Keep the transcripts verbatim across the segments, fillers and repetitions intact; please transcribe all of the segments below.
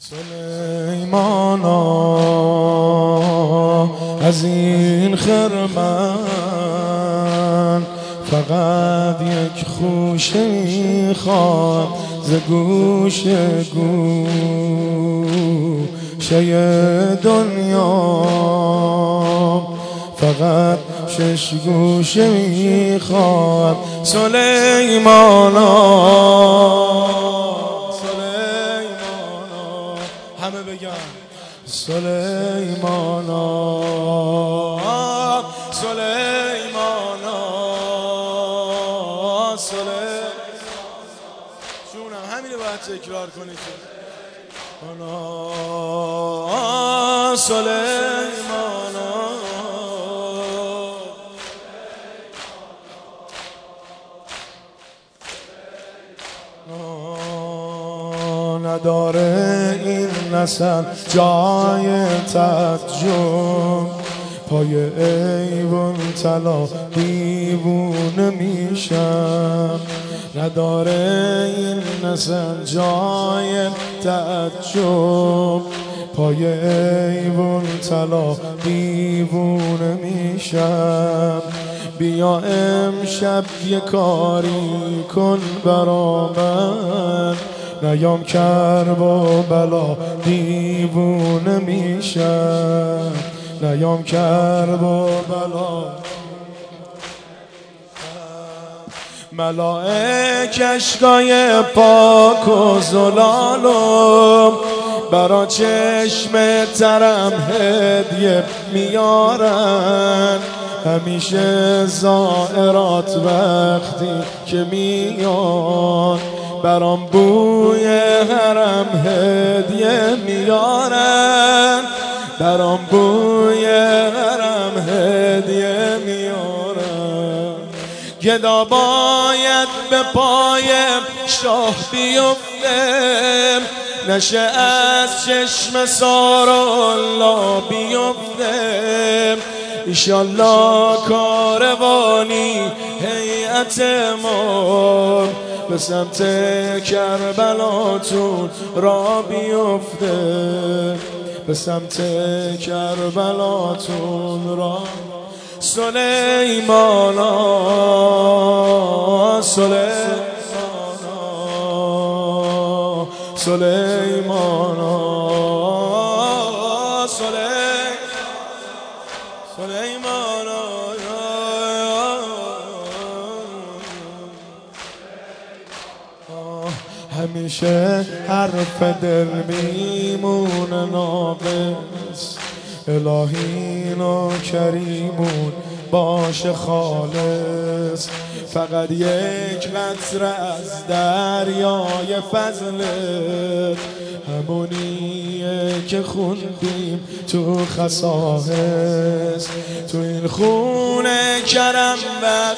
سلیمانا از این خرمن فقط یک خوشه میخوام ز گوش گوشه دنیا، فقط شش گوشه میخوام سلیمانا. همه بگن سلیمانا سلیمانا سلیمانا. جونم همینو باید تکرار کنید. سلیمانا نداره این نسل جای تعجب، پای ایوان طلا دیوونه میشم. نداره این نسل جای تعجب، پای ایوان طلا دیوونه میشم. بیا امشب یه کاری کن برا من، نیام کربلا دیوونه میشم. نیام کربلا ملائک اشکای پاک و زلالم برا چشم ترم هدیه میارن. همیشه زائرات وقتی که میان برام بوی حرم هدیه میارن. برام بوی حرم هدیه میارن. گدا باید به پای شاه بیفته، نشه از چشم سارالله بیفته. ایشالله کاروانی هیئت ما به سمت کربلاتون را بیفته. به سمت کربلاتون را سلیمانا سلیمانا سلیمانا سلیمانا همیشه حرف دل میمونه ناقص. الهی ناکریمون باشه خالص. فقط یک قطره از دریای فضلت، همونیه که خوندیم تو خصائص. تو این خونه کرم بس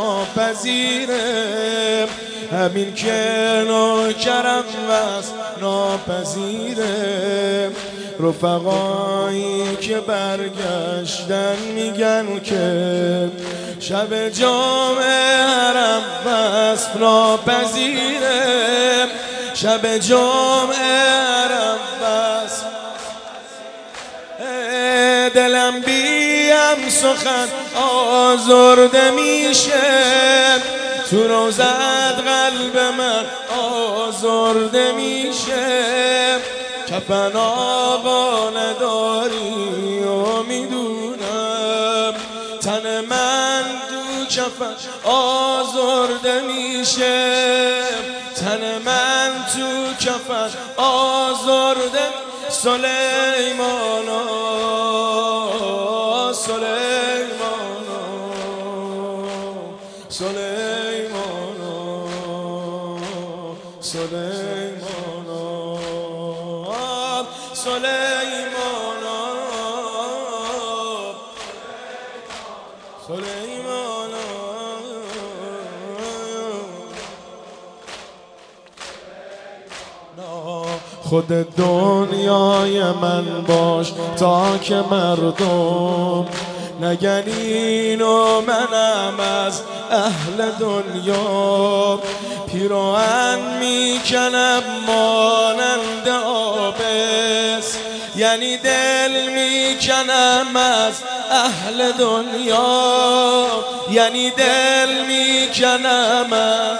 ناپذیره، همین که ناکرم بس ناپذیره. رفقایی که برگشتن میگن که شب جمعه حرم بس ناپذیره. شب جمعه حرم بس دلم بیم سخن آزرده میشه. تو روزت قلب من آزرده میشه. کفن آقا نداری و میدونم، تن من تو کفن آزرده میشه. تن من تو کفن آزرده. سلیمانا سلیمانا سلیمانا سلیمانا سلیمانا سلیمانا. خود دنیای من باش تا که مردم نگن اینو منم از اهل دنیا. پیراهن میکنم مانند آبس، یعنی دل میکنم از اهل دنیا، یعنی دل میکنم از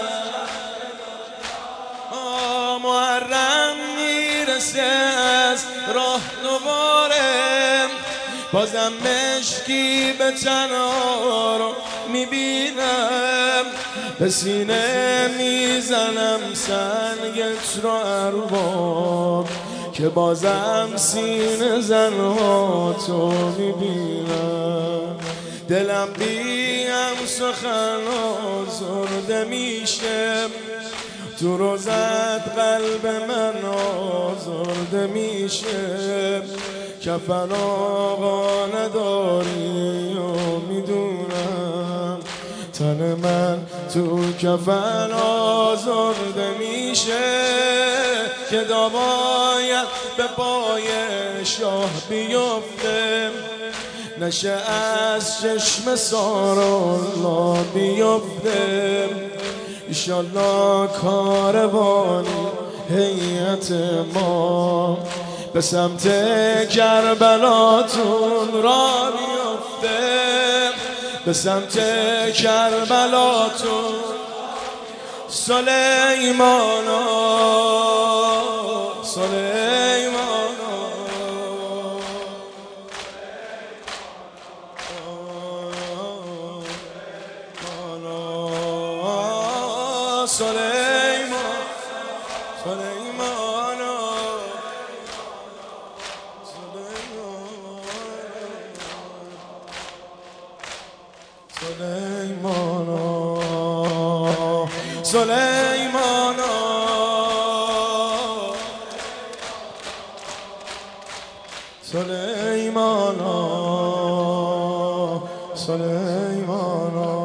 محرم میرسه از راه دوباره، بازم مشکی به تنها رو میبینم، به سینه میزنم سنگت رو ارباب، که بازم سینه زنها تو میبینم. دلم بیم سخن آزرده میشه، تو روزت قلب من آزرده میشه، کفن آقا نداری و میدونم، تن من تو کفن آزرده میشه، که داواید به پای شاه بیفته، نشه از چشم سارالله بیفته. ایشالله کاروانی هیئت ما به سمت کربلاتون را بیفته، به سمت کربلاتون. سلیمانا سلیمانا سلیمان سلیمانا سلیمانا سلیمانا سلیمانا سلیمانا